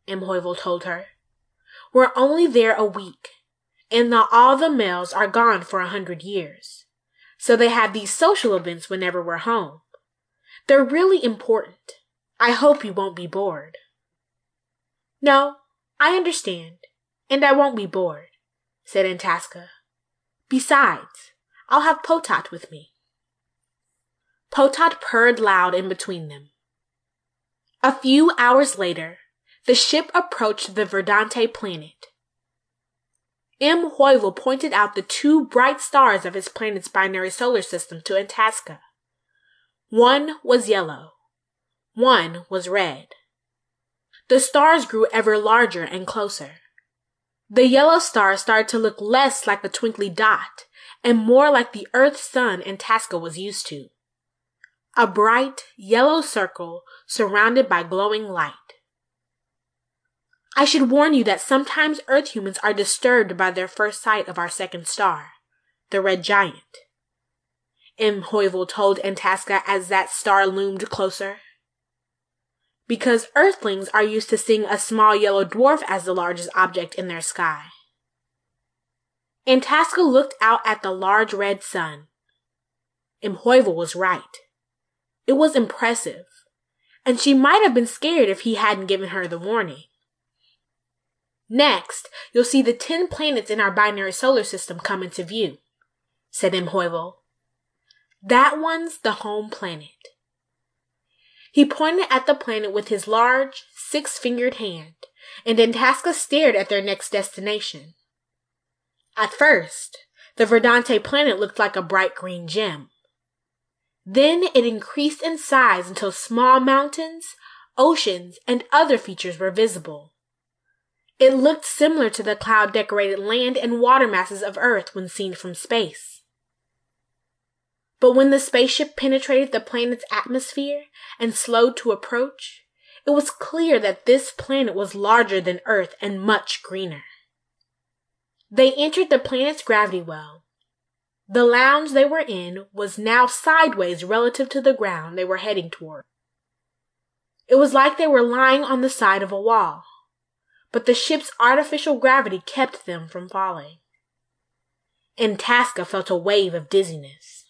Imhoivel told her. We're only there a week, and all the males are gone for 100 years. So they have these social events whenever we're home. They're really important. I hope you won't be bored. No, I understand, and I won't be bored, said Itasca. Besides, I'll have Potat with me. Potat purred loud in between them. A few hours later, the ship approached the Verdante planet. Imhoivel pointed out the 2 bright stars of his planet's binary solar system to Itasca. One was yellow. One was red. The stars grew ever larger and closer. The yellow star started to look less like a twinkly dot and more like the Earth's sun Itasca was used to. A bright yellow circle surrounded by glowing light. I should warn you that sometimes Earth humans are disturbed by their first sight of our second star, the red giant, Imhoivel told Itasca as that star loomed closer. Because Earthlings are used to seeing a small yellow dwarf as the largest object in their sky. Itasca looked out at the large red sun. Imhoivel was right. It was impressive, and she might have been scared if he hadn't given her the warning. Next, you'll see the 10 planets in our binary solar system come into view, said Imhoivel. That one's the home planet. He pointed at the planet with his large, 6-fingered hand, and Itasca stared at their next destination. At first, the Verdante planet looked like a bright green gem. Then it increased in size until small mountains, oceans, and other features were visible. It looked similar to the cloud-decorated land and water masses of Earth when seen from space. But when the spaceship penetrated the planet's atmosphere and slowed to approach, it was clear that this planet was larger than Earth and much greener. They entered the planet's gravity well. The lounge they were in was now sideways relative to the ground they were heading toward. It was like they were lying on the side of a wall, but the ship's artificial gravity kept them from falling. Itasca felt a wave of dizziness.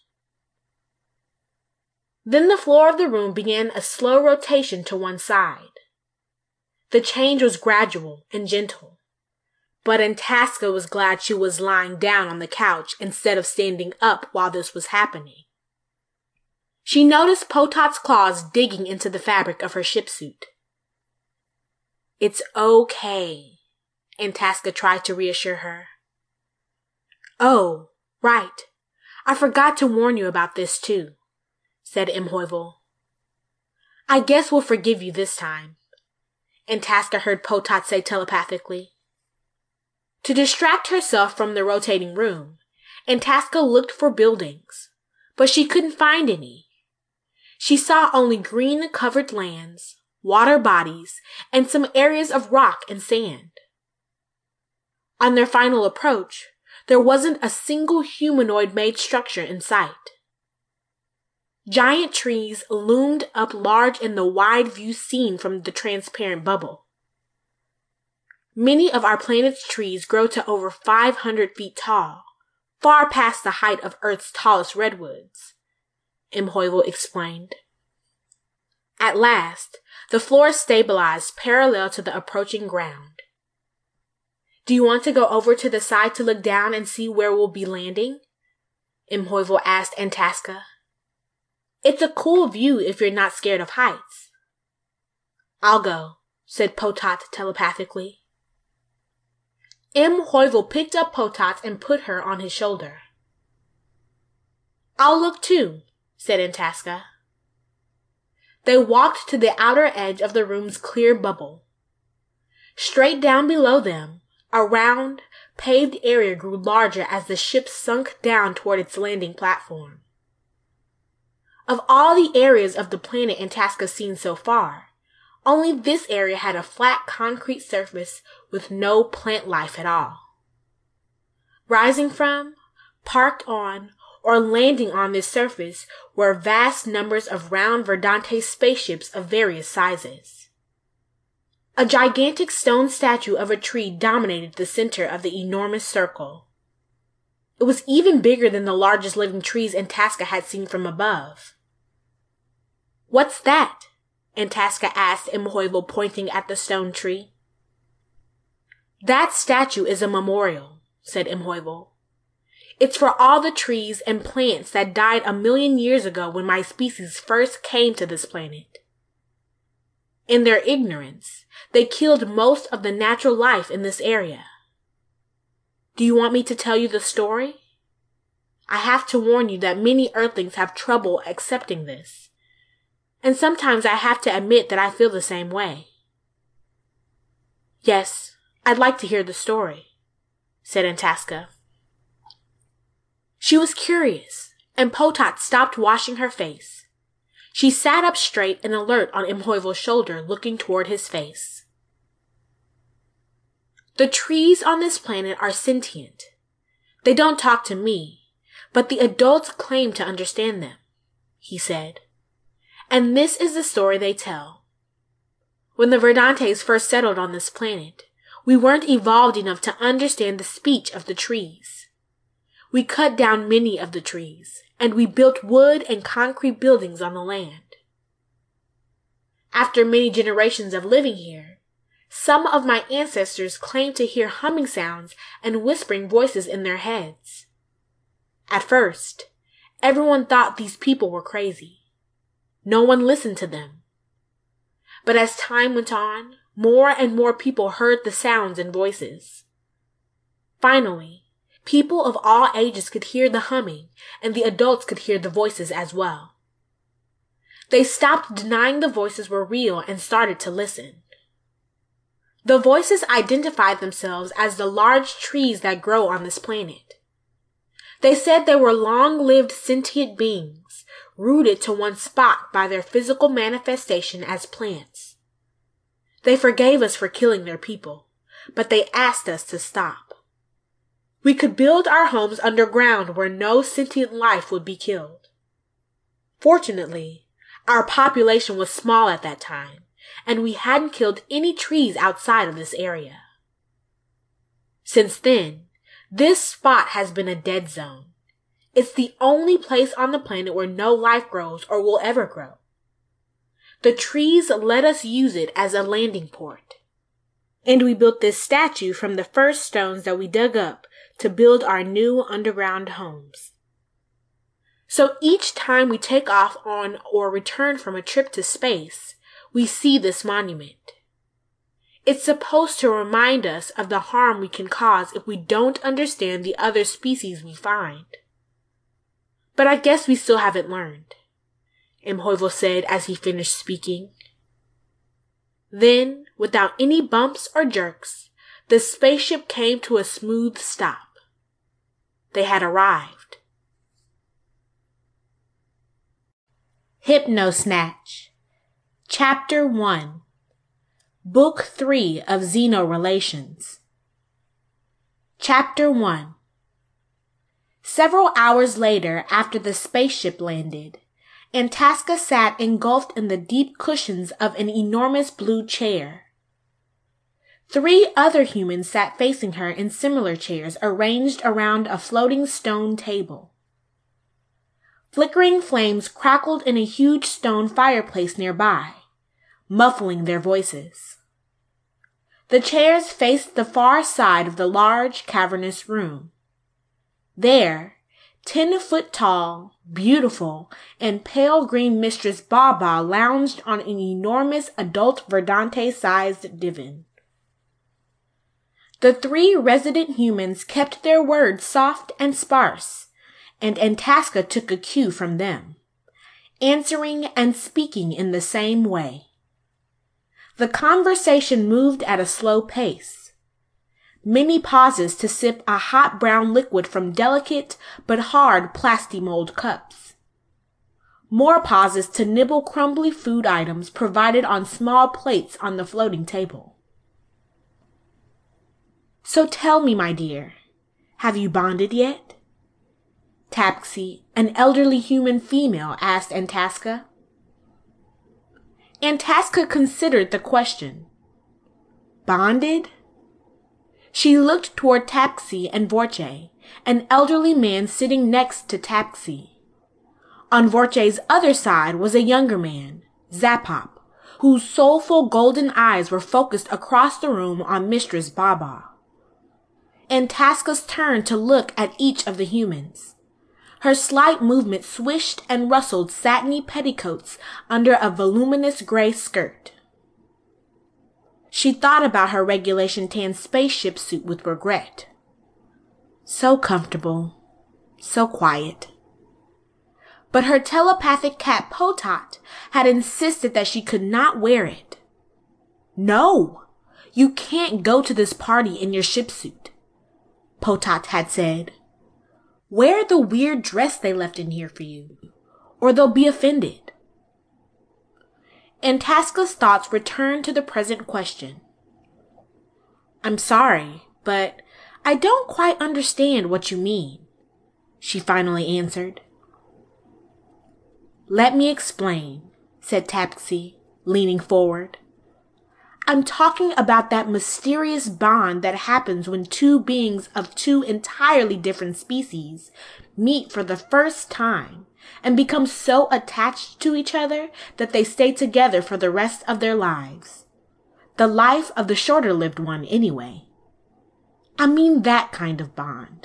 Then the floor of the room began a slow rotation to one side. The change was gradual and gentle, but Itasca was glad she was lying down on the couch instead of standing up while this was happening. She noticed Potat's claws digging into the fabric of her shipsuit. It's okay, Itasca tried to reassure her. Oh, right. I forgot to warn you about this too, said Imhoivel. I guess we'll forgive you this time, Itasca heard Potat say telepathically. To distract herself from the rotating room, Itasca looked for buildings, but she couldn't find any. She saw only green-covered lands, water bodies, and some areas of rock and sand. On their final approach, there wasn't a single humanoid-made structure in sight. Giant trees loomed up large in the wide view seen from the transparent bubble. Many of our planet's trees grow to over 500 feet tall, far past the height of Earth's tallest redwoods, Imhoivel explained. At last, the floor stabilized parallel to the approaching ground. Do you want to go over to the side to look down and see where we'll be landing? Imhoivel asked Itasca. It's a cool view if you're not scared of heights. I'll go, said Potat telepathically. Imhoivel picked up Potat and put her on his shoulder. I'll look too, said Itasca. They walked to the outer edge of the room's clear bubble. Straight down below them, a round, paved area grew larger as the ship sunk down toward its landing platform. Of all the areas of the planet Itasca's seen so far, only this area had a flat concrete surface with no plant life at all. Rising from, parked on, or landing on this surface were vast numbers of round Verdante spaceships of various sizes. A gigantic stone statue of a tree dominated the center of the enormous circle. It was even bigger than the largest living trees Itasca had seen from above. "What's that?" Itasca asked Imhoivel, pointing at the stone tree. "That statue is a memorial," said Imhoivel. "It's for all the trees and plants that died 1,000,000 years ago when my species first came to this planet. In their ignorance, they killed most of the natural life in this area. Do you want me to tell you the story? I have to warn you that many Earthlings have trouble accepting this, and sometimes I have to admit that I feel the same way." "Yes, I'd like to hear the story," said Itasca. She was curious, and Potat stopped washing her face. She sat up straight and alert on Imhoivel's shoulder, looking toward his face. "The trees on this planet are sentient. They don't talk to me, but the adults claim to understand them," he said. "And this is the story they tell. When the Verdantes first settled on this planet, we weren't evolved enough to understand the speech of the trees. We cut down many of the trees, and we built wood and concrete buildings on the land. After many generations of living here, some of my ancestors claimed to hear humming sounds and whispering voices in their heads. At first, everyone thought these people were crazy. No one listened to them. But as time went on, more and more people heard the sounds and voices. Finally, people of all ages could hear the humming, and the adults could hear the voices as well. They stopped denying the voices were real and started to listen. The voices identified themselves as the large trees that grow on this planet. They said they were long-lived sentient beings, rooted to one spot by their physical manifestation as plants. They forgave us for killing their people, but they asked us to stop. We could build our homes underground where no sentient life would be killed. Fortunately, our population was small at that time, and we hadn't killed any trees outside of this area. Since then, this spot has been a dead zone. It's the only place on the planet where no life grows or will ever grow. The trees let us use it as a landing port. And we built this statue from the first stones that we dug up to build our new underground homes. So each time we take off on or return from a trip to space, we see this monument. It's supposed to remind us of the harm we can cause if we don't understand the other species we find. But I guess we still haven't learned, Imhoivel said as he finished speaking. Then, without any bumps or jerks, the spaceship came to a smooth stop. They had arrived. Hypnosnatch, Chapter 1, Book 3 of Xenorelations. Chapter 1. Several hours later, after the spaceship landed, Itasca sat engulfed in the deep cushions of an enormous blue chair. 3 other humans sat facing her in similar chairs arranged around a floating stone table. Flickering flames crackled in a huge stone fireplace nearby, muffling their voices. The chairs faced the far side of the large, cavernous room. There, 10-foot-tall, beautiful, and pale green Mistress Baba lounged on an enormous adult Verdante-sized divan. The 3 resident humans kept their words soft and sparse, and Itasca took a cue from them, answering and speaking in the same way. The conversation moved at a slow pace. Many pauses to sip a hot brown liquid from delicate but hard plastimold cups. More pauses to nibble crumbly food items provided on small plates on the floating table. "So tell me, my dear, have you bonded yet?" Tapsy, an elderly human female, asked Itasca. Itasca considered the question. Bonded? She looked toward Tapsy and Vorche, an elderly man sitting next to Tapsy. On Vorche's other side was a younger man, Zapop, whose soulful golden eyes were focused across the room on Mistress Baba. Inktaska turned to look at each of the humans. Her slight movement swished and rustled satiny petticoats under a voluminous gray skirt. She thought about her regulation tan spaceship suit with regret. So comfortable, so quiet. But her telepathic cat Potat had insisted that she could not wear it. No, you can't go to this party in your ship suit, Potat had said. Wear the weird dress they left in here for you, or they'll be offended. Inktaska's thoughts returned to the present question. I'm sorry, but I don't quite understand what you mean, she finally answered. Let me explain, said Tapsy, leaning forward. I'm talking about that mysterious bond that happens when two beings of two entirely different species meet for the first time and become so attached to each other that they stay together for the rest of their lives. The life of the shorter-lived one, anyway. I mean that kind of bond.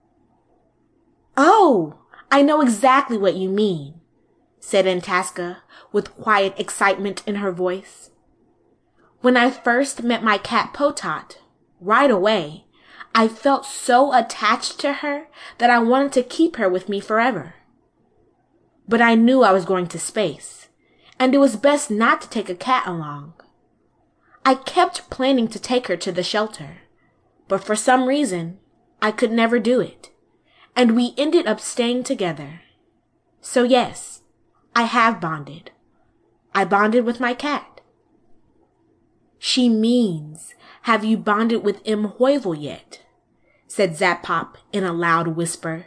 Oh, I know exactly what you mean, said Inktaska with quiet excitement in her voice. When I first met my cat Potat, right away, I felt so attached to her that I wanted to keep her with me forever. But I knew I was going to space, and it was best not to take a cat along. I kept planning to take her to the shelter, but for some reason, I could never do it, and we ended up staying together. So yes, I have bonded. I bonded with my cat. She means, have you bonded with Imhoivel yet? Said Zapop in a loud whisper.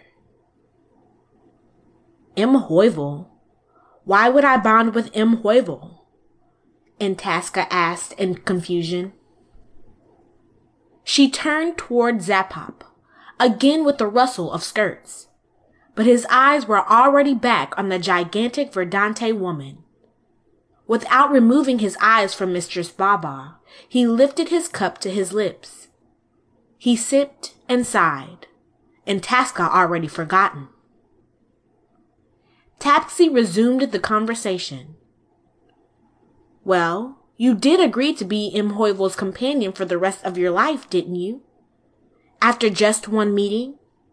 Imhoivel? Why would I bond with Imhoivel? Inktaska asked in confusion. She turned toward Zapop, again with the rustle of skirts, but his eyes were already back on the gigantic Verdante woman. Without removing his eyes from Mistress Baba, he lifted his cup to his lips. He sipped and sighed, Inktaska already forgotten. Tapsy resumed the conversation. Well, you did agree to be Imhoivel's companion for the rest of your life, didn't you? After just one meeting?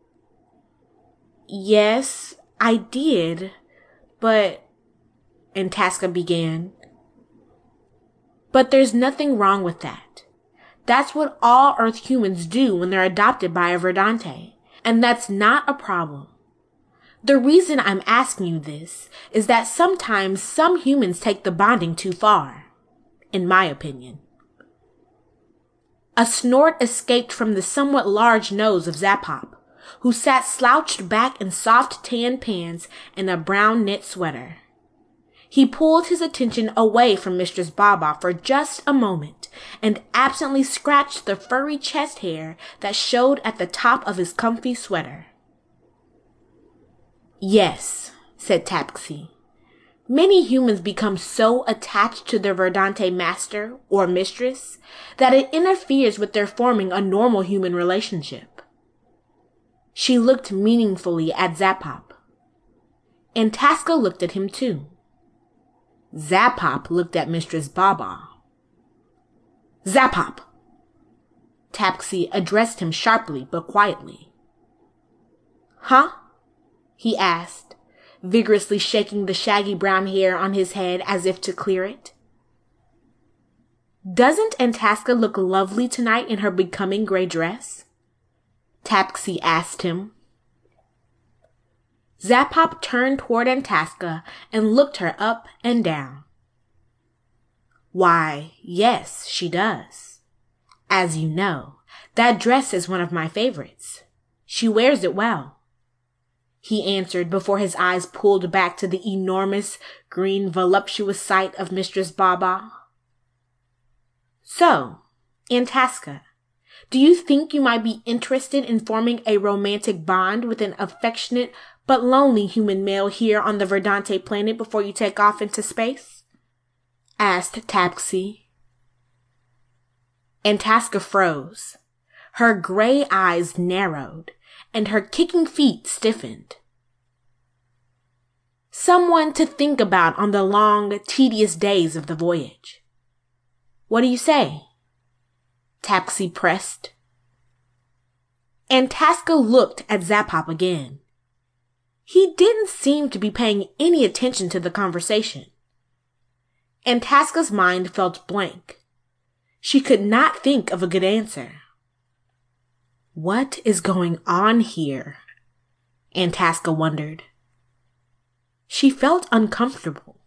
Yes, I did, but... Inktaska began. But there's nothing wrong with that. That's what all Earth humans do when they're adopted by a Verdante, and that's not a problem. The reason I'm asking you this is that sometimes some humans take the bonding too far, in my opinion. A snort escaped from the somewhat large nose of Zapop, who sat slouched back in soft tan pants and a brown knit sweater. He pulled his attention away from Mistress Baba for just a moment and absently scratched the furry chest hair that showed at the top of his comfy sweater. Yes, said Tapsy. Many humans become so attached to their Verdante master or mistress that it interferes with their forming a normal human relationship. She looked meaningfully at Zapop. Inktaska looked at him too. Zapop looked at Mistress Baba. Zapop! Tapsy addressed him sharply but quietly. Huh? He asked, vigorously shaking the shaggy brown hair on his head as if to clear it. Doesn't Inktaska look lovely tonight in her becoming gray dress? Tapsy asked him. Zapop turned toward Inktaska and looked her up and down. Why, yes, she does. As you know, that dress is one of my favorites. She wears it well, he answered before his eyes pulled back to the enormous, green, voluptuous sight of Mistress Baba. So, Antaska, do you think you might be interested in forming a romantic bond with an affectionate but lonely human male here on the Verdante planet before you take off into space? Asked Tapsy. Antaska froze. Her gray eyes narrowed, and her kicking feet stiffened. Someone to think about on the long, tedious days of the voyage. What do you say? Tapsy pressed. Antaska looked at Zap-Hop again. He didn't seem to be paying any attention to the conversation. Antaska's mind felt blank. She could not think of a good answer. What is going on here? Antaska wondered. She felt uncomfortable.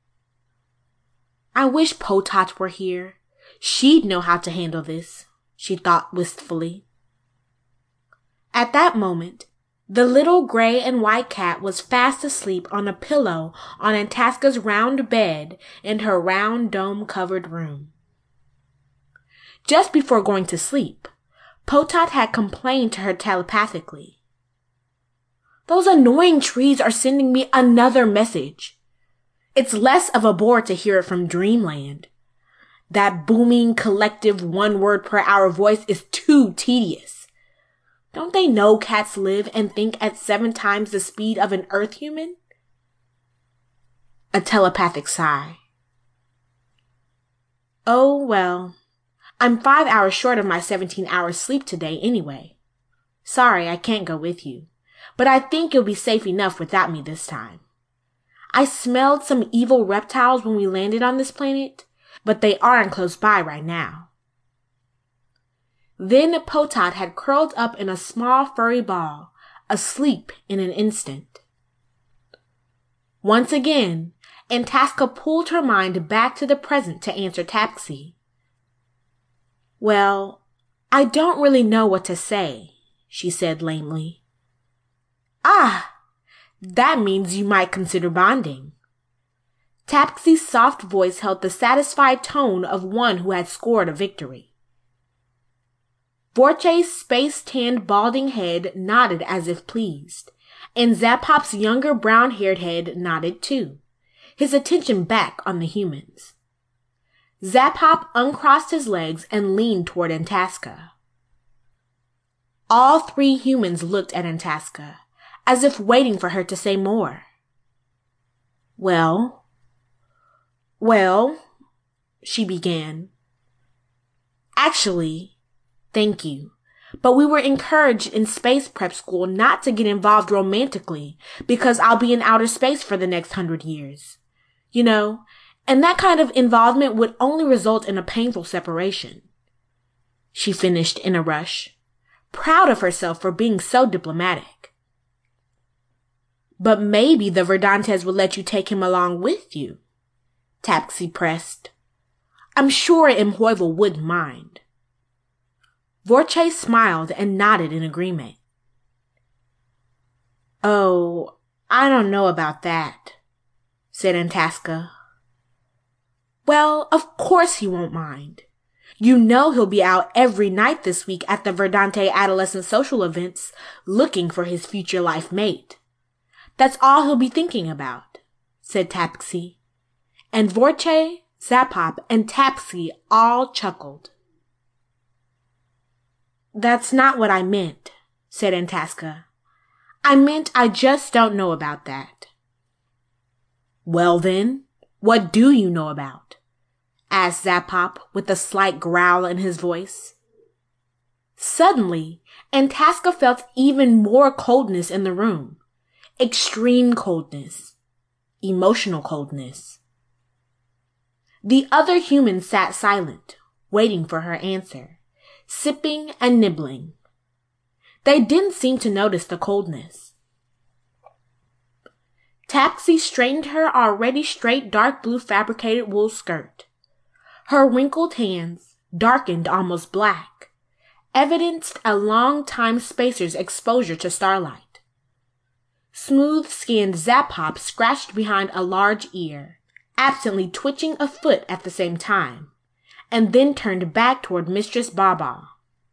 I wish Potat were here. She'd know how to handle this, she thought wistfully. At that moment, the little gray and white cat was fast asleep on a pillow on Antaska's round bed in her round dome-covered room. Just before going to sleep, Potat had complained to her telepathically. Those annoying trees are sending me another message. It's less of a bore to hear it from Dreamland. That booming, collective, one-word-per-hour voice is too tedious. Don't they know cats live and think at 7 times the speed of an Earth human? A telepathic sigh. Oh, well, I'm 5 hours short of my 17 hours sleep today anyway. Sorry, I can't go with you, but I think you'll be safe enough without me this time. I smelled some evil reptiles when we landed on this planet, but they aren't close by right now. Then Potat had curled up in a small furry ball, asleep in an instant. Once again, Antaska pulled her mind back to the present to answer Tapsy. Well, I don't really know what to say, she said lamely. Ah, that means you might consider bonding. Tapsy's soft voice held the satisfied tone of one who had scored a victory. Vorche's space-tanned balding head nodded as if pleased, and Zap-Hop's younger brown-haired head nodded too, his attention back on the humans. Zap-Hop uncrossed his legs and leaned toward Antaska. All 3 humans looked at Antaska, as if waiting for her to say more. Well, she began. Actually, thank you, but we were encouraged in space prep school not to get involved romantically because I'll be in outer space for the next 100 years. You know, and that kind of involvement would only result in a painful separation. She finished in a rush, proud of herself for being so diplomatic. But maybe the Verdantes will let you take him along with you, Tapsy pressed. I'm sure Imhoivel wouldn't mind. Vorche smiled and nodded in agreement. Oh, I don't know about that, said Antaska. Well, of course he won't mind. You know he'll be out every night this week at the Verdante adolescent social events looking for his future life mate. That's all he'll be thinking about, said Tapsy. And Vorche, Zap-Hop, and Tapsy all chuckled. That's not what I meant, said Antaska. I meant I just don't know about that. Well then, what do you know about? Asked Zap-Hop with a slight growl in his voice. Suddenly, Antaska felt even more coldness in the room. Extreme coldness. Emotional coldness. The other humans sat silent, waiting for her answer, sipping and nibbling. They didn't seem to notice the coldness. Tapsy straightened her already straight dark blue fabricated wool skirt. Her wrinkled hands, darkened almost black, evidenced a long-time spacer's exposure to starlight. Smooth-skinned Zap-Hop scratched behind a large ear, absently twitching a foot at the same time, and then turned back toward Mistress Baba.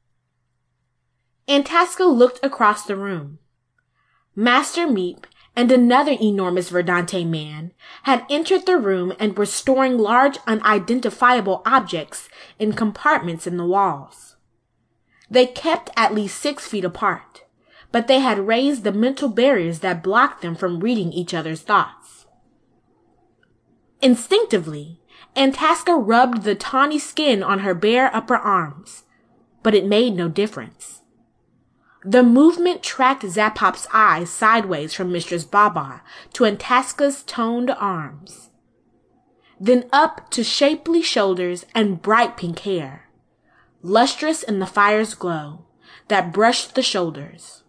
Inktasca looked across the room. Master Meep and another enormous Verdante man had entered the room and were storing large unidentifiable objects in compartments in the walls. They kept at least 6 feet apart, but they had raised the mental barriers that blocked them from reading each other's thoughts. Instinctively, Inktasca rubbed the tawny skin on her bare upper arms, but it made no difference. The movement tracked Zapop's eyes sideways from Mistress Baba to Inktasca's toned arms, then up to shapely shoulders and bright pink hair, lustrous in the fire's glow, that brushed the shoulders.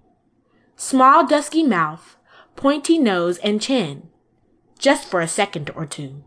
Small dusky mouth, pointy nose and chin, just for a second or two.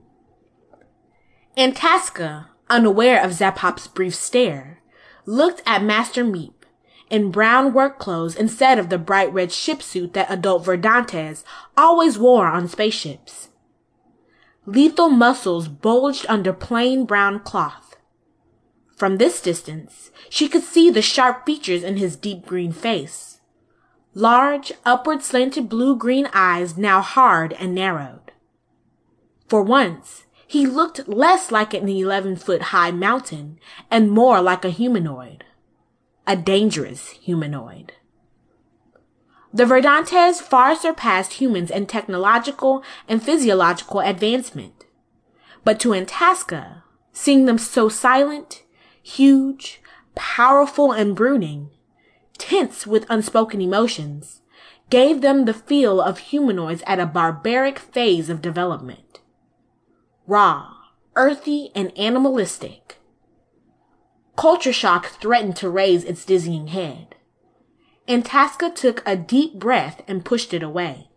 Inktasca, unaware of Zapop's brief stare, looked at Master Meep, in brown work clothes instead of the bright red ship suit that adult Verdantes always wore on spaceships. Lethal muscles bulged under plain brown cloth. From this distance, she could see the sharp features in his deep green face. Large, upward slanted blue-green eyes now hard and narrowed. For once, he looked less like an 11-foot-high mountain and more like a humanoid. A dangerous humanoid. The Verdantes far surpassed humans in technological and physiological advancement. But to Inktasca, seeing them so silent, huge, powerful and brooding, tense with unspoken emotions, gave them the feel of humanoids at a barbaric phase of development. Raw, earthy, and animalistic. Culture shock threatened to raise its dizzying head. Inktasca took a deep breath and pushed it away.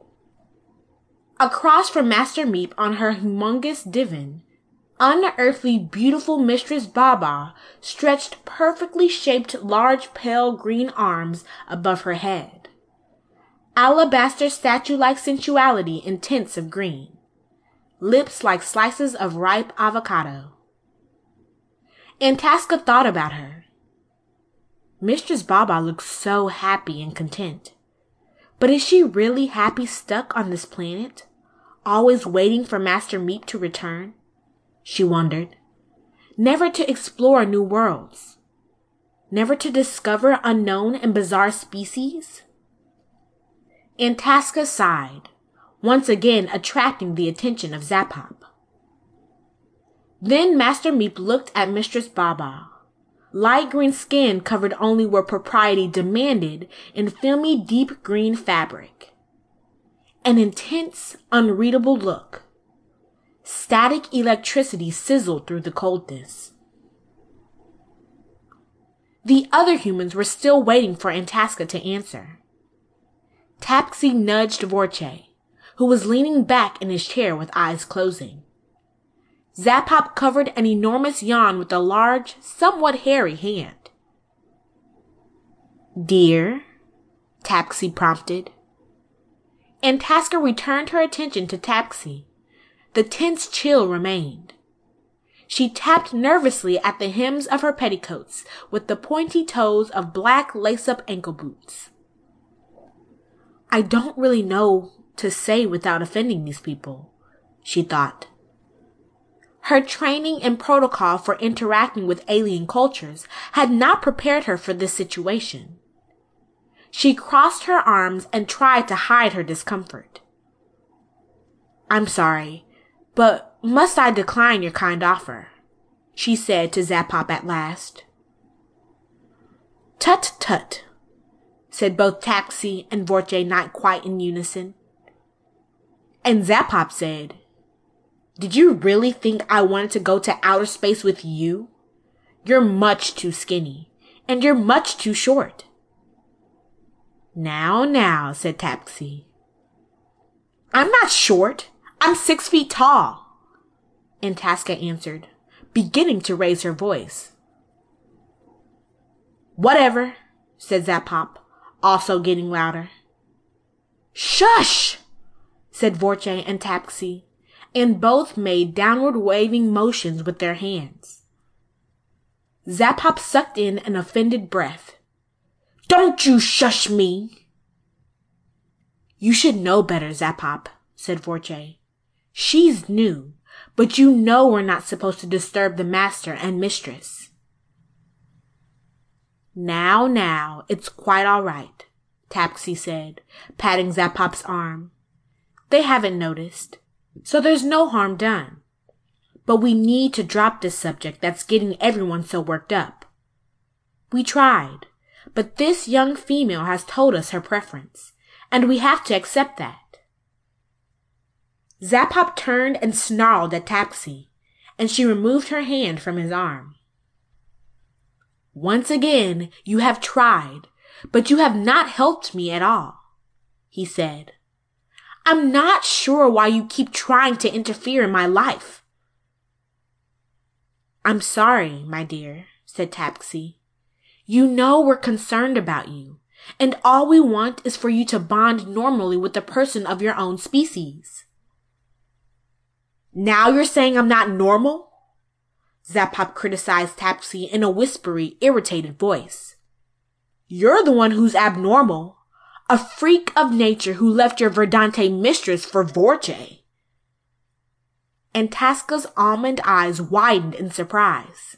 Across from Master Meep on her humongous divan, unearthly beautiful Mistress Baba stretched perfectly shaped large pale green arms above her head. Alabaster statue-like sensuality in tints of green. Lips like slices of ripe avocado. Inktasca thought about her. Mistress Baba looks so happy and content. But is she really happy stuck on this planet, always waiting for Master Meep to return? She wondered. Never to explore new worlds. Never to discover unknown and bizarre species? Inktasca sighed, once again attracting the attention of Zapop. Then Master Meep looked at Mistress Baba. Light green skin covered only where propriety demanded in filmy deep green fabric. An intense, unreadable look. Static electricity sizzled through the coldness. The other humans were still waiting for Inktasca to answer. Tapsi nudged Vorche, who was leaning back in his chair with eyes closing. Zapop covered an enormous yawn with a large, somewhat hairy hand. "Dear?" Tapsi prompted. Inktasca returned her attention to Tapsi. The tense chill remained. She tapped nervously at the hems of her petticoats with the pointy toes of black lace-up ankle boots. "I don't really know to say without offending these people," she thought. Her training and protocol for interacting with alien cultures had not prepared her for this situation. She crossed her arms and tried to hide her discomfort. "I'm sorry, but must I decline your kind offer?" she said to Zapop at last. "Tut tut," said both Taxi and Vorche not quite in unison. And Zapop said, "Did you really think I wanted to go to outer space with you? You're much too skinny, and you're much too short." Now, said Taxi. "I'm not short. I'm 6 feet tall," Inktasca answered, beginning to raise her voice. "Whatever," said Zapop, also getting louder. "Shush!" said Vorche and Taxi, and both made downward waving motions with their hands. Zapop sucked in an offended breath. "Don't you shush me!" "You should know better, Zapop," said Vorche. "She's new, but you know we're not supposed to disturb the master and mistress." Now, it's quite all right," Tapsy said, patting Zapop's arm. "They haven't noticed, so there's no harm done. But we need to drop this subject that's getting everyone so worked up. We tried, but this young female has told us her preference, and we have to accept that." Zapop turned and snarled at Tapsy, and she removed her hand from his arm. "Once again, you have tried, but you have not helped me at all," he said. "I'm not sure why you keep trying to interfere in my life." "I'm sorry, my dear," said Tapsy. "You know we're concerned about you, and all we want is for you to bond normally with a person of your own species." "Now you're saying I'm not normal?" Zapop criticized Tapsy in a whispery, irritated voice. "You're the one who's abnormal, a freak of nature who left your Verdante mistress for Vorche." And Tasca's almond eyes widened in surprise.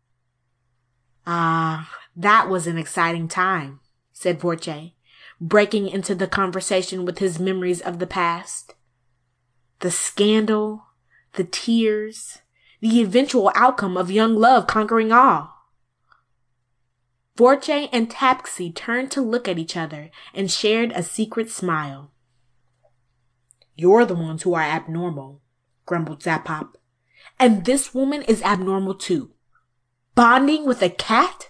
That was an exciting time," said Vorche, breaking into the conversation with his memories of the past. "The scandal, the tears, the eventual outcome of young love conquering all." Vorche and Tapsy turned to look at each other and shared a secret smile. "You're the ones who are abnormal," grumbled Zapop. "And this woman is abnormal too. Bonding with a cat?"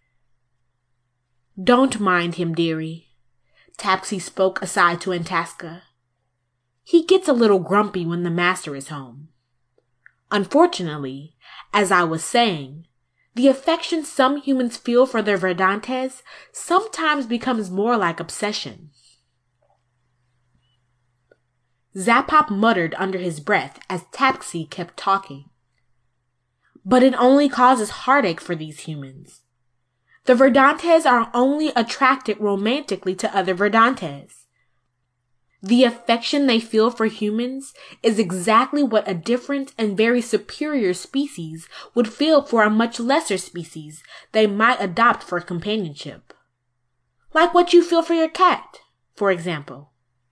"Don't mind him, dearie," Tapsy spoke aside to Itasca. "He gets a little grumpy when the master is home. Unfortunately, as I was saying, the affection some humans feel for their Verdantes sometimes becomes more like obsession." Zapop muttered under his breath as Tapsy kept talking. "But it only causes heartache for these humans. The Verdantes are only attracted romantically to other Verdantes. The affection they feel for humans is exactly what a different and very superior species would feel for a much lesser species they might adopt for companionship. Like what you feel for your cat, for example."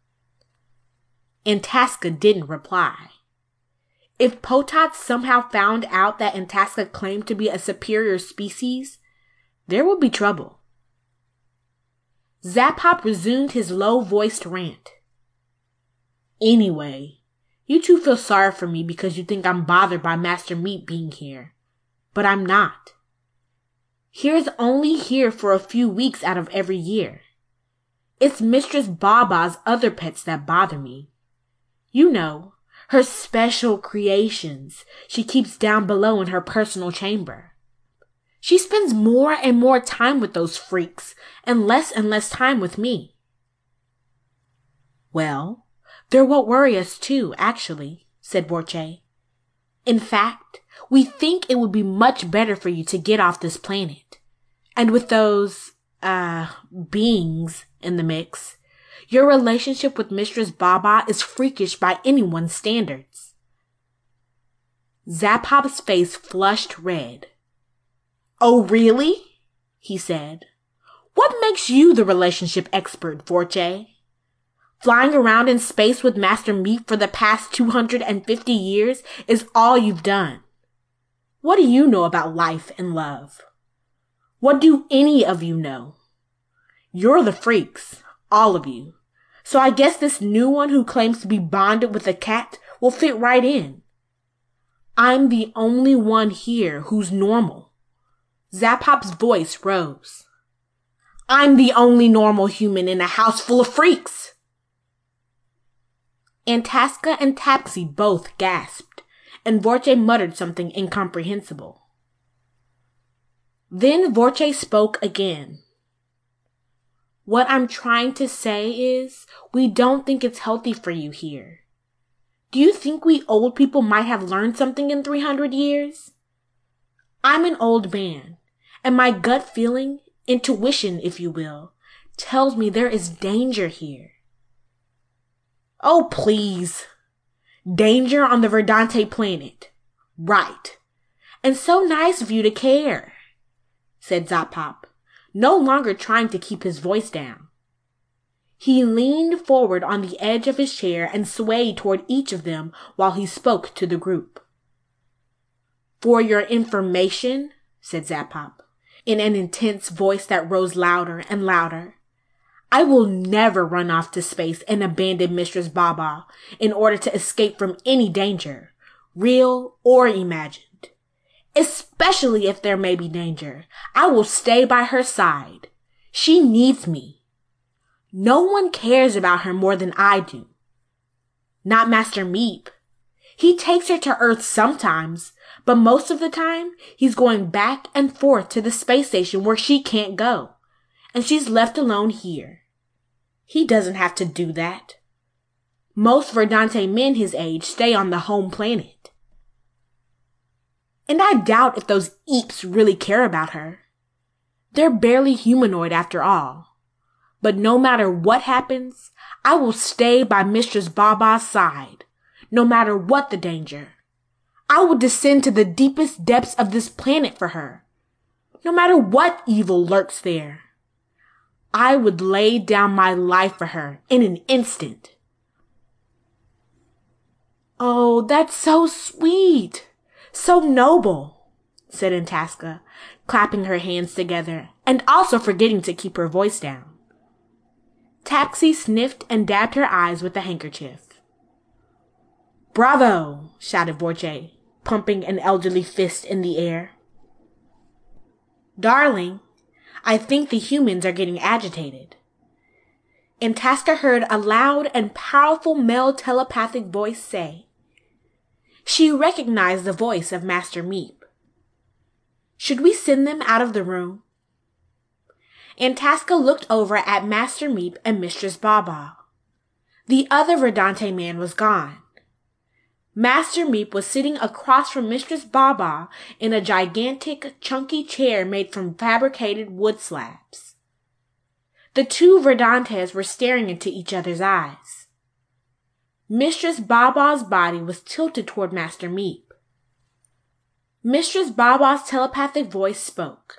Itasca didn't reply. If Potats somehow found out that Itasca claimed to be a superior species, there would be trouble. Zapop resumed his low-voiced rant. "Anyway, you two feel sorry for me because you think I'm bothered by Master Meat being here. But I'm not. He's only here for a few weeks out of every year. It's Mistress Baba's other pets that bother me. You know, her special creations she keeps down below in her personal chamber. She spends more and more time with those freaks and less time with me." "Well, they're what worry us too, actually," said Vorche. "In fact, we think it would be much better for you to get off this planet. And with those, beings in the mix, your relationship with Mistress Baba is freakish by anyone's standards." Zapop's face flushed red. "Oh, really?" he said. "What makes you the relationship expert, Vorche? Flying around in space with Master Meat for the past 250 years is all you've done. What do you know about life and love? What do any of you know? You're the freaks, all of you. So I guess this new one who claims to be bonded with a cat will fit right in. I'm the only one here who's normal." Zapop's voice rose. "I'm the only normal human in a house full of freaks." Itasca and Tapsy both gasped, and Vorche muttered something incomprehensible. Then Vorche spoke again. "What I'm trying to say is, we don't think it's healthy for you here. Do you think we old people might have learned something in 300 years? I'm an old man, And my gut feeling, intuition if you will, tells me there is danger here. Oh, please. Danger on the Verdante planet. Right. And so nice of you to care, said Zop-Pop, no longer trying to keep his voice down. He leaned forward on the edge of his chair and swayed toward each of them while he spoke to the group. For your information, said Zop-Pop, in an intense voice that rose louder and louder, I will never run off to space and abandon Mistress Baba in order to escape from any danger, real or imagined. Especially if there may be danger, I will stay by her side. She needs me. No one cares about her more than I do. Not Master Meep. He takes her to Earth sometimes, but most of the time, he's going back and forth to the space station where she can't go, and she's left alone here. He doesn't have to do that. Most Verdante men his age stay on the home planet. And I doubt if those Eeps really care about her. They're barely humanoid after all. But no matter what happens, I will stay by Mistress Baba's side, no matter what the danger. I will descend to the deepest depths of this planet for her, no matter what evil lurks there. I would lay down my life for her in an instant. Oh, that's so sweet, so noble, said Itasca, clapping her hands together and also forgetting to keep her voice down. Taxi sniffed and dabbed her eyes with a handkerchief. Bravo, shouted Vorche, pumping an elderly fist in the air. Darling, I think the humans are getting agitated. Itasca heard a loud and powerful male telepathic voice say. She recognized the voice of Master Meep. Should we send them out of the room? Itasca looked over at Master Meep and Mistress Baba. The other Verdante man was gone. Master Meep was sitting across from Mistress Baba in a gigantic, chunky chair made from fabricated wood slabs. The two Verdantes were staring into each other's eyes. Mistress Baba's body was tilted toward Master Meep. Mistress Baba's telepathic voice spoke.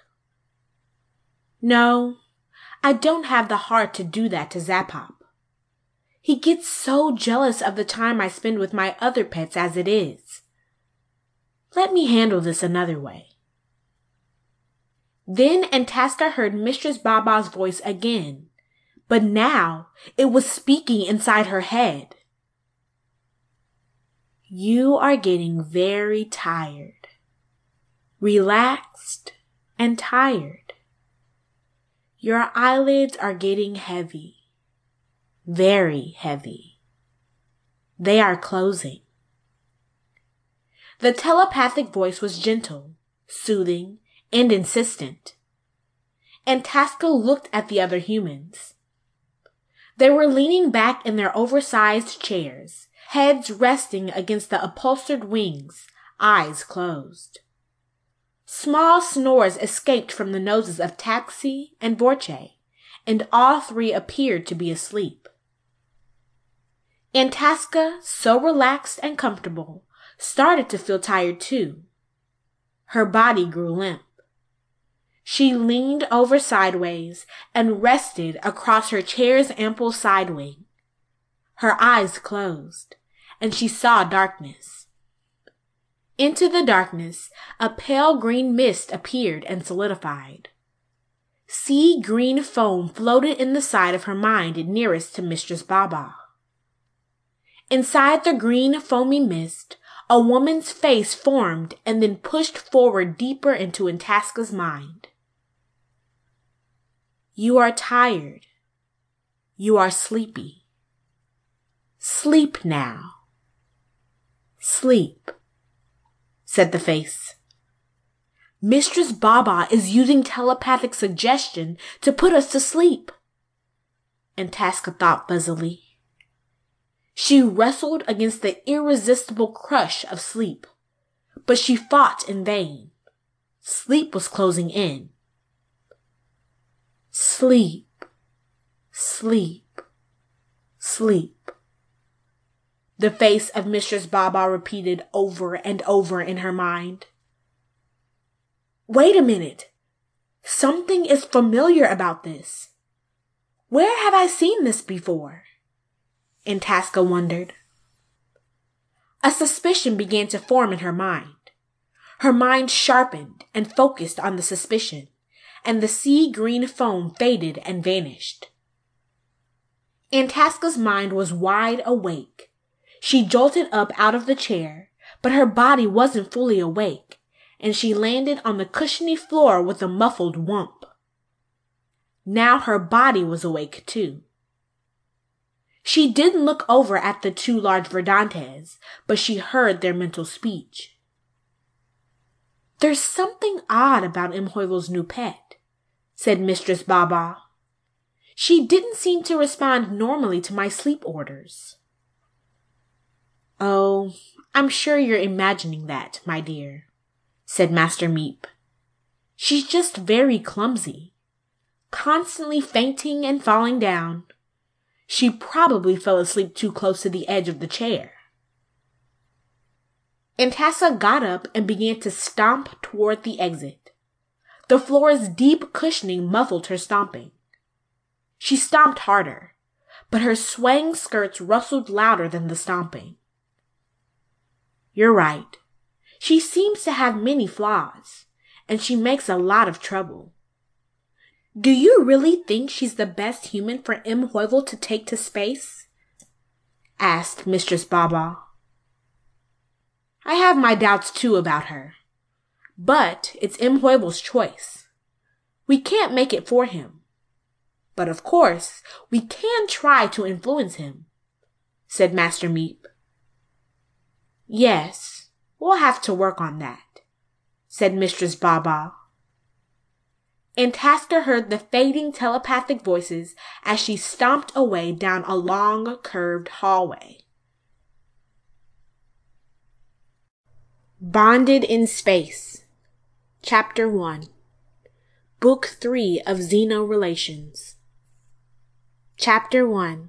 No, I don't have the heart to do that to Zop-Pop. He gets so jealous of the time I spend with my other pets as it is. Let me handle this another way. Then Itasca heard Mistress Baba's voice again, but now it was speaking inside her head. You are getting very tired, relaxed and tired. Your eyelids are getting heavy, very heavy. They are closing. The telepathic voice was gentle, soothing, and insistent. Itasca looked at the other humans. They were leaning back in their oversized chairs, heads resting against the upholstered wings, eyes closed. Small snores escaped from the noses of Taxi and Vorche, and all three appeared to be asleep. Itasca, so relaxed and comfortable, started to feel tired too. Her body grew limp. She leaned over sideways and rested across her chair's ample side wing. Her eyes closed, and she saw darkness. Into the darkness, a pale green mist appeared and solidified. Sea green foam floated in the side of her mind nearest to Mistress Baba. Inside the green foamy mist, a woman's face formed and then pushed forward deeper into Itasca's mind. You are tired. You are sleepy. Sleep now. Sleep, said the face. Mistress Baba is using telepathic suggestion to put us to sleep. Itasca thought fuzzily. She wrestled against the irresistible crush of sleep, but she fought in vain. Sleep was closing in. Sleep, sleep, sleep. The face of Mistress Baba repeated over and over in her mind. Wait a minute. Something is familiar about this. Where have I seen this before? Itasca wondered. A suspicion began to form in her mind. Her mind sharpened and focused on the suspicion, and the sea-green foam faded and vanished. Itasca's mind was wide awake. She jolted up out of the chair, but her body wasn't fully awake, and she landed on the cushiony floor with a muffled whump. Now her body was awake too. She didn't look over at the two large Verdantes, but she heard their mental speech. There's something odd about Imhoivel's new pet, said Mistress Baba. She didn't seem to respond normally to my sleep orders. Oh, I'm sure you're imagining that, my dear, said Master Meep. She's just very clumsy, constantly fainting and falling down. She probably fell asleep too close to the edge of the chair. Itasca got up and began to stomp toward the exit. The floor's deep cushioning muffled her stomping. She stomped harder, but her swaying skirts rustled louder than the stomping. You're right. She seems to have many flaws, and she makes a lot of trouble. Do you really think she's the best human for Imhoivel to take to space? Asked Mistress Baba. I have my doubts too about her, but it's Imhoivel's choice. We can't make it for him. But of course, we can try to influence him, said Master Meep. Yes, we'll have to work on that, said Mistress Baba. Itasca heard the fading telepathic voices as she stomped away down a long, curved hallway. Bonded in Space, Chapter 1, Book 3 of Xenorelations. Chapter 1.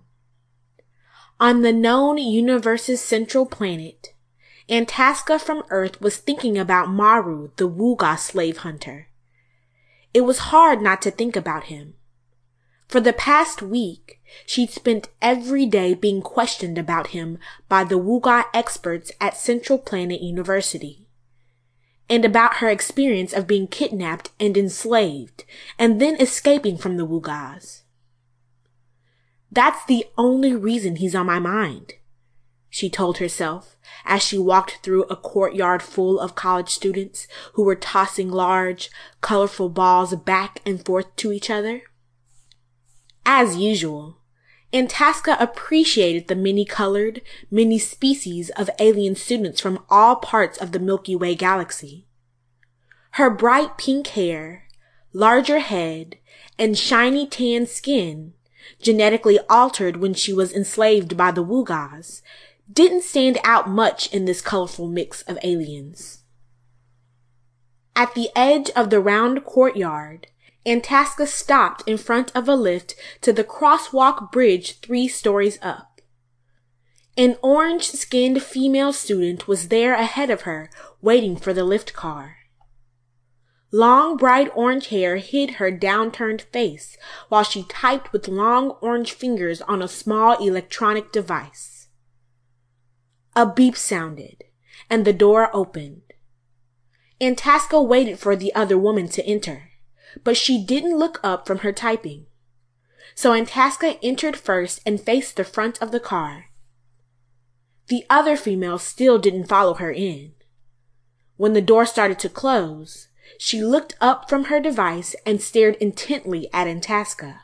On the known universe's central planet, Itasca from Earth was thinking about Maru, the Wooga slave hunter. It was hard not to think about him. For the past week, she'd spent every day being questioned about him by the Wooga experts at Central Planet University, and about her experience of being kidnapped and enslaved, and then escaping from the Woogas. That's the only reason he's on my mind, she told herself as she walked through a courtyard full of college students who were tossing large, colorful balls back and forth to each other. As usual, Itasca appreciated the many-colored, many species of alien students from all parts of the Milky Way galaxy. Her bright pink hair, larger head, and shiny tan skin, genetically altered when she was enslaved by the Woogas, didn't stand out much in this colorful mix of aliens. At the edge of the round courtyard, Itasca stopped in front of a lift to the crosswalk bridge 3 stories up. An orange-skinned female student was there ahead of her, waiting for the lift car. Long, bright orange hair hid her downturned face while she typed with long orange fingers on a small electronic device. A beep sounded, and the door opened. Itasca waited for the other woman to enter, but she didn't look up from her typing. So Itasca entered first and faced the front of the car. The other female still didn't follow her in. When the door started to close, she looked up from her device and stared intently at Itasca.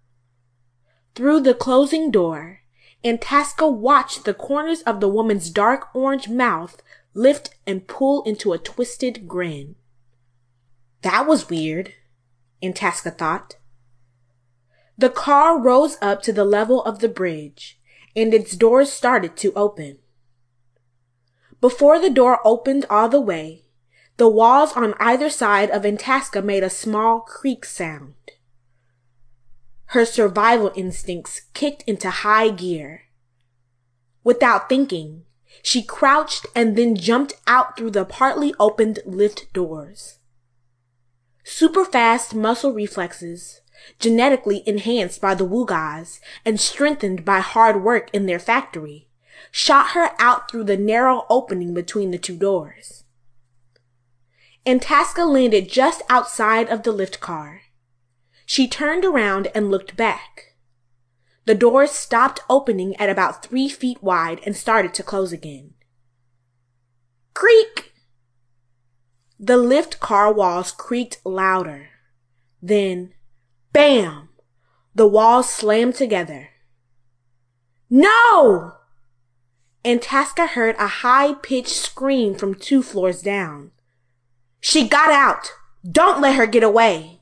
Through the closing door, Itasca watched the corners of the woman's dark orange mouth lift and pull into a twisted grin. That was weird, Itasca thought. The car rose up to the level of the bridge, and its doors started to open. Before the door opened all the way, the walls on either side of Itasca made a small creak sound. Her survival instincts kicked into high gear. Without thinking, she crouched and then jumped out through the partly opened lift doors. Super fast muscle reflexes, genetically enhanced by the Woogas and strengthened by hard work in their factory, shot her out through the narrow opening between the two doors. Itasca landed just outside of the lift car. She turned around and looked back. The doors stopped opening at about 3 feet wide and started to close again. Creak! The lift car walls creaked louder. Then, bam! The walls slammed together. No! Itasca heard a high-pitched scream from 2 floors down. She got out! Don't let her get away!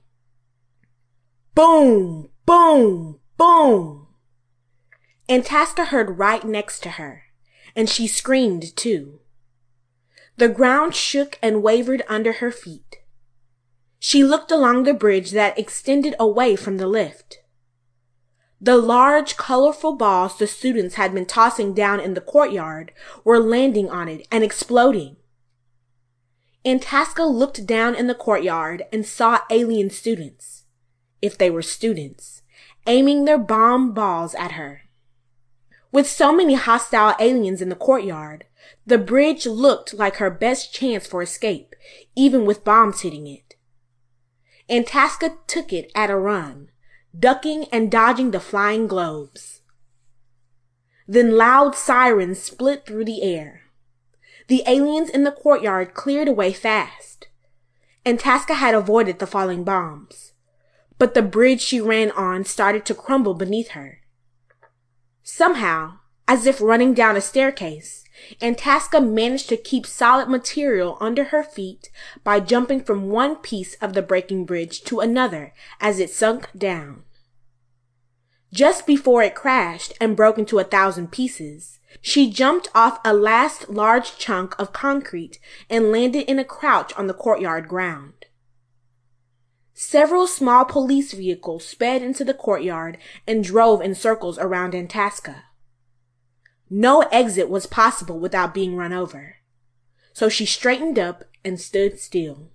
Boom! Boom! Boom! Itasca heard right next to her, and she screamed too. The ground shook and wavered under her feet. She looked along the bridge that extended away from the lift. The large, colorful balls the students had been tossing down in the courtyard were landing on it and exploding. Itasca looked down in the courtyard and saw alien students, if they were students, aiming their bomb balls at her. With so many hostile aliens in the courtyard, the bridge looked like her best chance for escape, even with bombs hitting it. Itasca took it at a run, ducking and dodging the flying globes. Then loud sirens split through the air. The aliens in the courtyard cleared away fast. Itasca had avoided the falling bombs, but the bridge she ran on started to crumble beneath her. Somehow, as if running down a staircase, Itasca managed to keep solid material under her feet by jumping from one piece of the breaking bridge to another as it sunk down. Just before it crashed and broke into 1,000 pieces, she jumped off a last large chunk of concrete and landed in a crouch on the courtyard ground. Several small police vehicles sped into the courtyard and drove in circles around Itasca. No exit was possible without being run over, so she straightened up and stood still.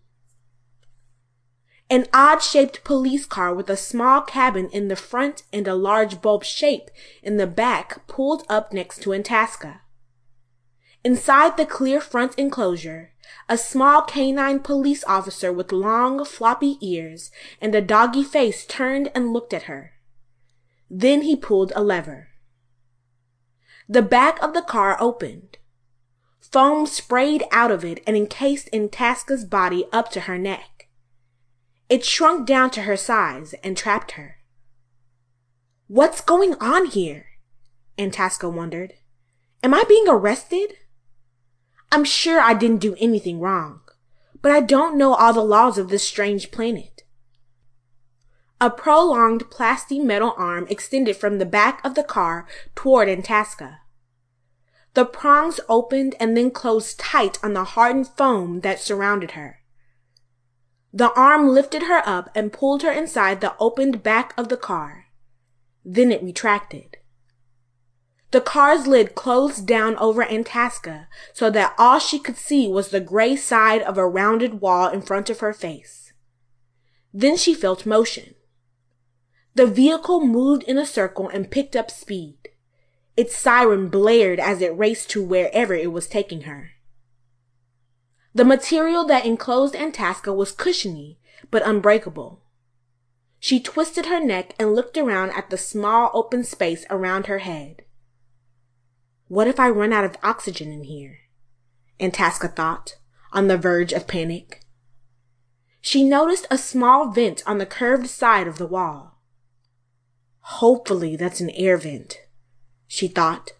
An odd-shaped police car with a small cabin in the front and a large bulb shape in the back pulled up next to Itasca. Inside the clear front enclosure, a small canine police officer with long, floppy ears and a doggy face turned and looked at her. Then he pulled a lever. The back of the car opened. Foam sprayed out of it and encased Itasca's body up to her neck. It shrunk down to her size and trapped her. What's going on here? Itasca wondered. Am I being arrested? I'm sure I didn't do anything wrong, but I don't know all the laws of this strange planet. A prolonged plastic metal arm extended from the back of the car toward Itasca. The prongs opened and then closed tight on the hardened foam that surrounded her. The arm lifted her up and pulled her inside the opened back of the car. Then it retracted. The car's lid closed down over Itasca so that all she could see was the gray side of a rounded wall in front of her face. Then she felt motion. The vehicle moved in a circle and picked up speed. Its siren blared as it raced to wherever it was taking her. The material that enclosed Itasca was cushiony but unbreakable. She twisted her neck and looked around at the small open space around her head. What if I run out of oxygen in here? Itasca thought, on the verge of panic. She noticed a small vent on the curved side of the wall. Hopefully that's an air vent, she thought.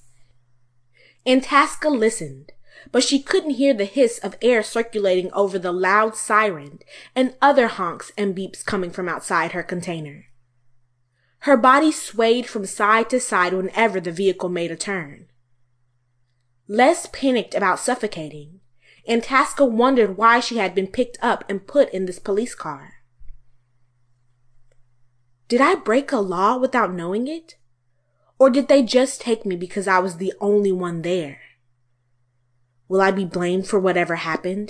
Itasca listened, but she couldn't hear the hiss of air circulating over the loud siren and other honks and beeps coming from outside her container. Her body swayed from side to side whenever the vehicle made a turn. Less panicked about suffocating, Itasca wondered why she had been picked up and put in this police car. Did I break a law without knowing it? Or did they just take me because I was the only one there? Will I be blamed for whatever happened?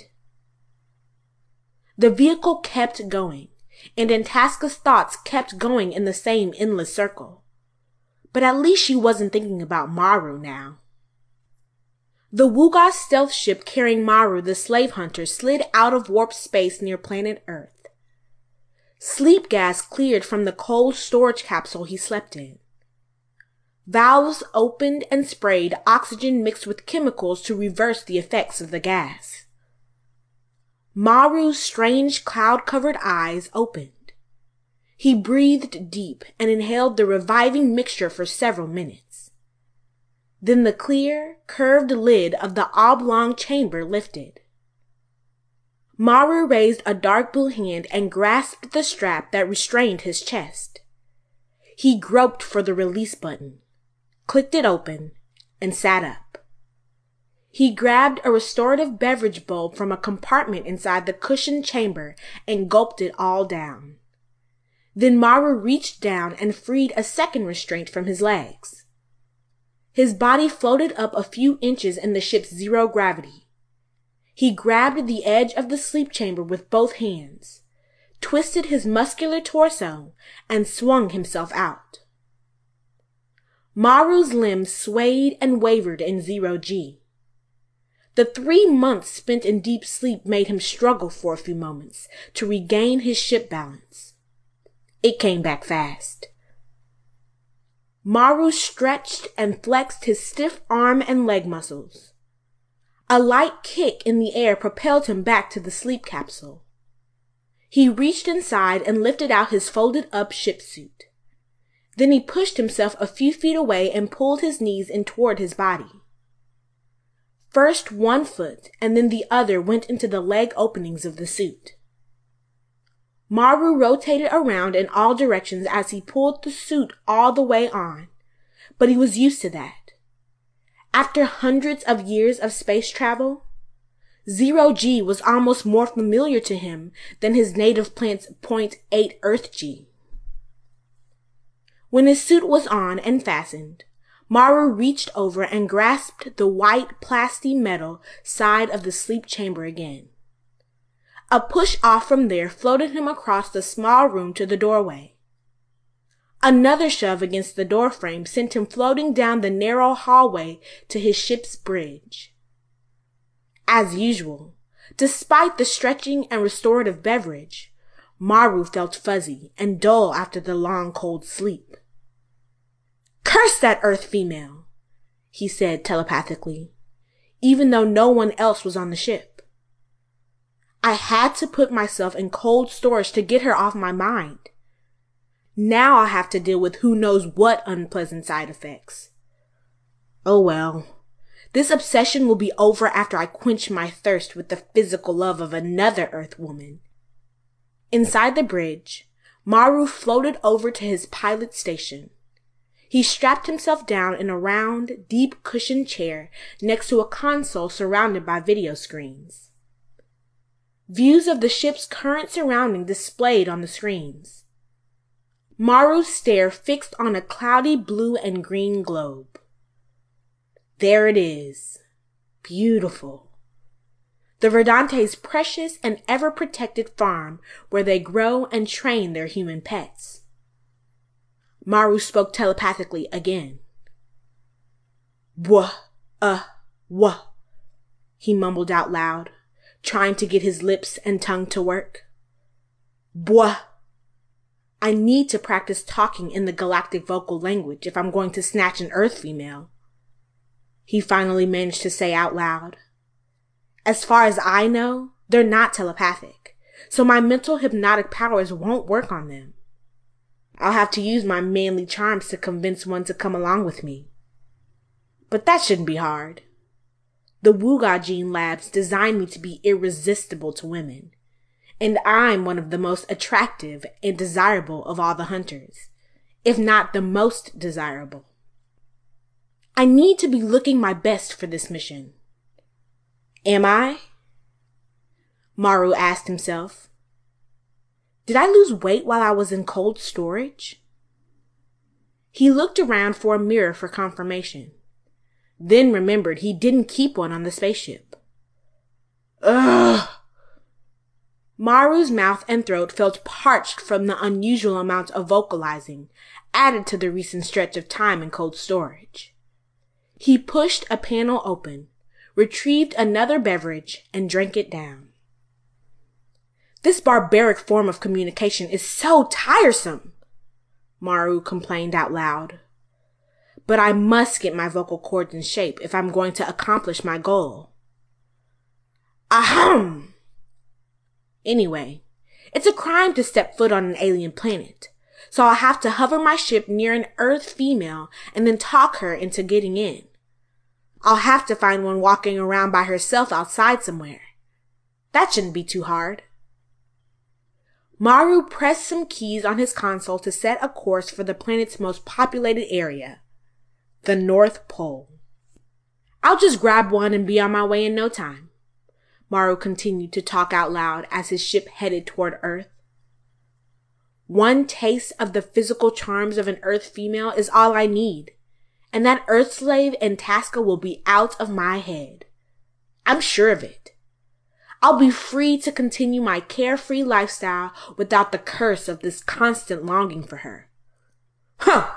The vehicle kept going, and Itasca's thoughts kept going in the same endless circle. But at least she wasn't thinking about Maru now. The Wooga stealth ship carrying Maru the slave hunter slid out of warp space near planet Earth. Sleep gas cleared from the cold storage capsule he slept in. Valves opened and sprayed oxygen mixed with chemicals to reverse the effects of the gas. Maru's strange cloud-covered eyes opened. He breathed deep and inhaled the reviving mixture for several minutes. Then the clear, curved lid of the oblong chamber lifted. Maru raised a dark blue hand and grasped the strap that restrained his chest. He groped for the release button, clicked it open, and sat up. He grabbed a restorative beverage bulb from a compartment inside the cushioned chamber and gulped it all down. Then Maru reached down and freed a second restraint from his legs. His body floated up a few inches in the ship's zero gravity. He grabbed the edge of the sleep chamber with both hands, twisted his muscular torso, and swung himself out. Maru's limbs swayed and wavered in zero G. The 3 months spent in deep sleep made him struggle for a few moments to regain his ship balance. It came back fast. Maru stretched and flexed his stiff arm and leg muscles. A light kick in the air propelled him back to the sleep capsule. He reached inside and lifted out his folded-up ship suit. Then he pushed himself a few feet away and pulled his knees in toward his body. First one foot and then the other went into the leg openings of the suit. Maru rotated around in all directions as he pulled the suit all the way on, but he was used to that. After hundreds of years of space travel, zero G was almost more familiar to him than his native planet's 0.8 Earth G. When his suit was on and fastened, Maru reached over and grasped the white plasty metal side of the sleep chamber again. A push off from there floated him across the small room to the doorway. Another shove against the doorframe sent him floating down the narrow hallway to his ship's bridge. As usual, despite the stretching and restorative beverage, Maru felt fuzzy and dull after the long cold sleep. "Curse that Earth female," he said telepathically, even though no one else was on the ship. I had to put myself in cold storage to get her off my mind. Now I'll have to deal with who knows what unpleasant side effects. Oh well, this obsession will be over after I quench my thirst with the physical love of another Earth woman. Inside the bridge, Maru floated over to his pilot station. He strapped himself down in a round, deep cushioned chair next to a console surrounded by video screens. Views of the ship's current surrounding displayed on the screens. Maru's stare fixed on a cloudy blue and green globe. There it is. Beautiful. The Verdante's precious and ever-protected farm where they grow and train their human pets. Maru spoke telepathically again. Wah, wah, he mumbled out loud, trying to get his lips and tongue to work. Bwah. I need to practice talking in the galactic vocal language if I'm going to snatch an Earth female. He finally managed to say out loud. As far as I know, they're not telepathic, so my mental hypnotic powers won't work on them. I'll have to use my manly charms to convince one to come along with me. But that shouldn't be hard. The Wooga Gene Labs designed me to be irresistible to women, and I'm one of the most attractive and desirable of all the hunters, if not the most desirable. I need to be looking my best for this mission. Am I? Maru asked himself. Did I lose weight while I was in cold storage? He looked around for a mirror for confirmation, then remembered he didn't keep one on the spaceship. Ugh! Maru's mouth and throat felt parched from the unusual amount of vocalizing added to the recent stretch of time in cold storage. He pushed a panel open, retrieved another beverage, and drank it down. This barbaric form of communication is so tiresome, Maru complained out loud. But I must get my vocal cords in shape if I'm going to accomplish my goal. Ahem! Anyway, it's a crime to step foot on an alien planet, so I'll have to hover my ship near an Earth female and then talk her into getting in. I'll have to find one walking around by herself outside somewhere. That shouldn't be too hard. Maru pressed some keys on his console to set a course for the planet's most populated area, the North Pole. I'll just grab one and be on my way in no time. Maru continued to talk out loud as his ship headed toward Earth. One taste of the physical charms of an Earth female is all I need, and that Earth slave Itasca will be out of my head. I'm sure of it. I'll be free to continue my carefree lifestyle without the curse of this constant longing for her. Huh!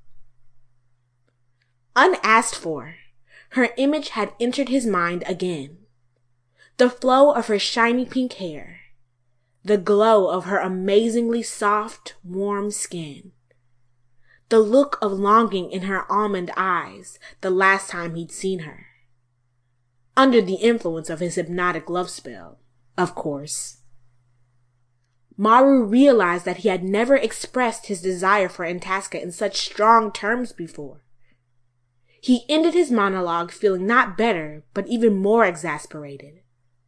Unasked for, her image had entered his mind again. The flow of her shiny pink hair, the glow of her amazingly soft, warm skin, the look of longing in her almond eyes the last time he'd seen her. Under the influence of his hypnotic love spell, of course. Maru realized that he had never expressed his desire for Itasca in such strong terms before. He ended his monologue feeling not better, but even more exasperated.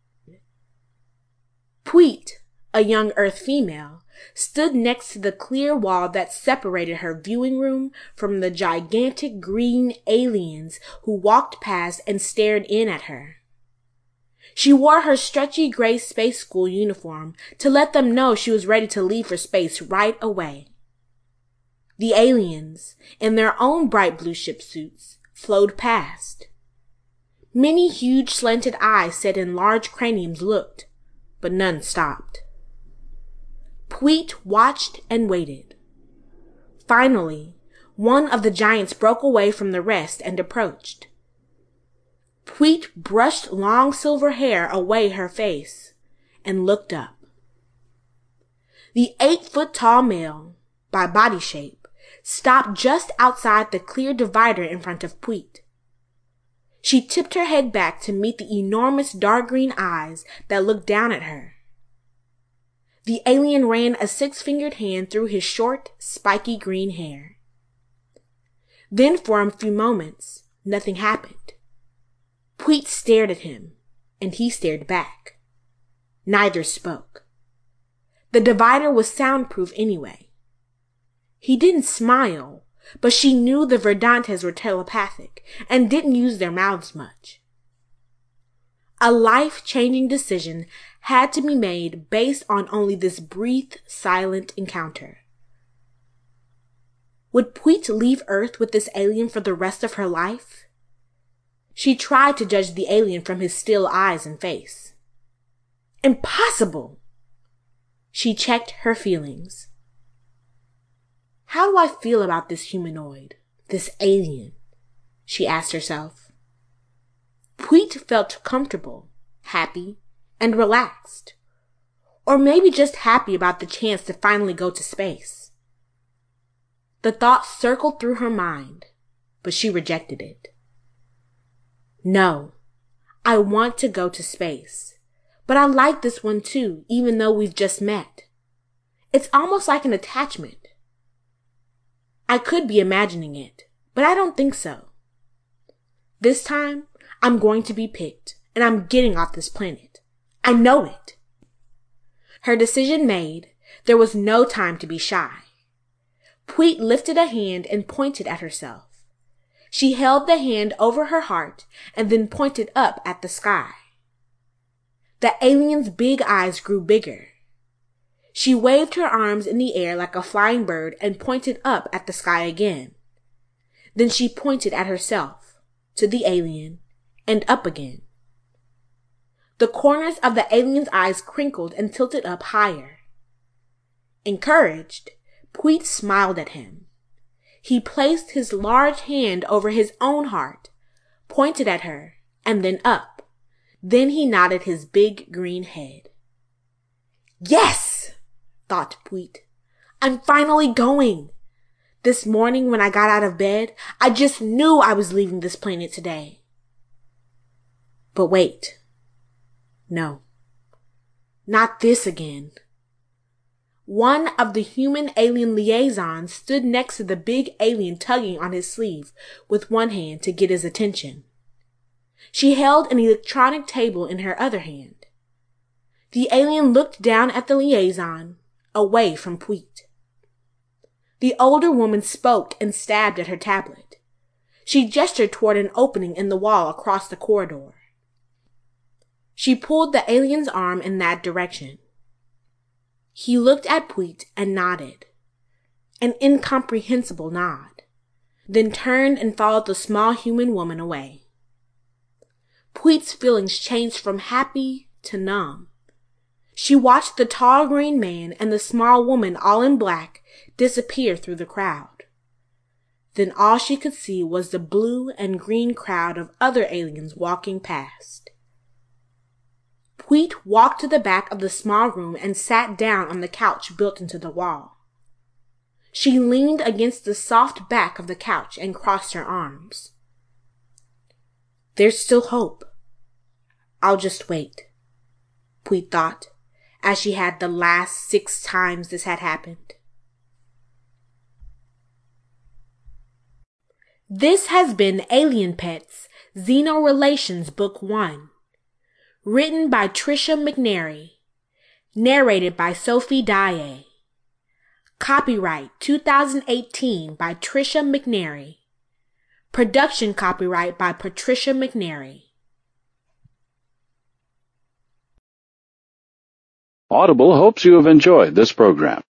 Pweet, a young Earth female, stood next to the clear wall that separated her viewing room from the gigantic green aliens who walked past and stared in at her. She wore her stretchy gray space school uniform to let them know she was ready to leave for space right away. The aliens, in their own bright blue ship suits, flowed past. Many huge slanted eyes set in large craniums looked, but none stopped. Pweet watched and waited. Finally, one of the giants broke away from the rest and approached. Pweet brushed long silver hair away her face and looked up. The 8-foot-tall male, by body shape, stopped just outside the clear divider in front of Pweet. She tipped her head back to meet the enormous dark green eyes that looked down at her. The alien ran a 6-fingered hand through his short, spiky green hair. Then for a few moments, nothing happened. Pweet stared at him, and he stared back. Neither spoke. The divider was soundproof anyway. He didn't smile, but she knew the Verdantes were telepathic and didn't use their mouths much. A life-changing decision had to be made based on only this brief, silent encounter. Would Pweet leave Earth with this alien for the rest of her life? She tried to judge the alien from his still eyes and face. Impossible! She checked her feelings. How do I feel about this humanoid, this alien? She asked herself. Pweet felt comfortable, happy, and relaxed. Or maybe just happy about the chance to finally go to space. The thought circled through her mind, but she rejected it. No, I want to go to space, but I like this one too, even though we've just met. It's almost like an attachment. I could be imagining it, but I don't think so. This time, I'm going to be picked, and I'm getting off this planet. I know it. Her decision made, there was no time to be shy. Pweet lifted a hand and pointed at herself. She held the hand over her heart and then pointed up at the sky. The alien's big eyes grew bigger. She waved her arms in the air like a flying bird and pointed up at the sky again. Then she pointed at herself, to the alien, and up again. The corners of the alien's eyes crinkled and tilted up higher. Encouraged, Pweet smiled at him. He placed his large hand over his own heart, pointed at her, and then up. Then he nodded his big green head. Yes, thought Pweet. I'm finally going. This morning when I got out of bed, I just knew I was leaving this planet today. But wait. No. Not this again. One of the human-alien liaisons stood next to the big alien tugging on his sleeve with one hand to get his attention. She held an electronic table in her other hand. The alien looked down at the liaison, away from Pweet. The older woman spoke and stabbed at her tablet. She gestured toward an opening in the wall across the corridor. She pulled the alien's arm in that direction. He looked at Pweet and nodded, an incomprehensible nod, then turned and followed the small human woman away. Pweet's feelings changed from happy to numb. She watched the tall green man and the small woman all in black disappear through the crowd. Then all she could see was the blue and green crowd of other aliens walking past. Pweet walked to the back of the small room and sat down on the couch built into the wall. She leaned against the soft back of the couch and crossed her arms. There's still hope. I'll just wait, Pweet thought, as she had the last 6 times this had happened. This has been Alien Pets, Xenorelations Book 1. Written by Tricia McNary. Narrated by Sophie Daae. Copyright 2018 by Tricia McNary. Production copyright by Patricia McNary. Audible hopes you have enjoyed this program.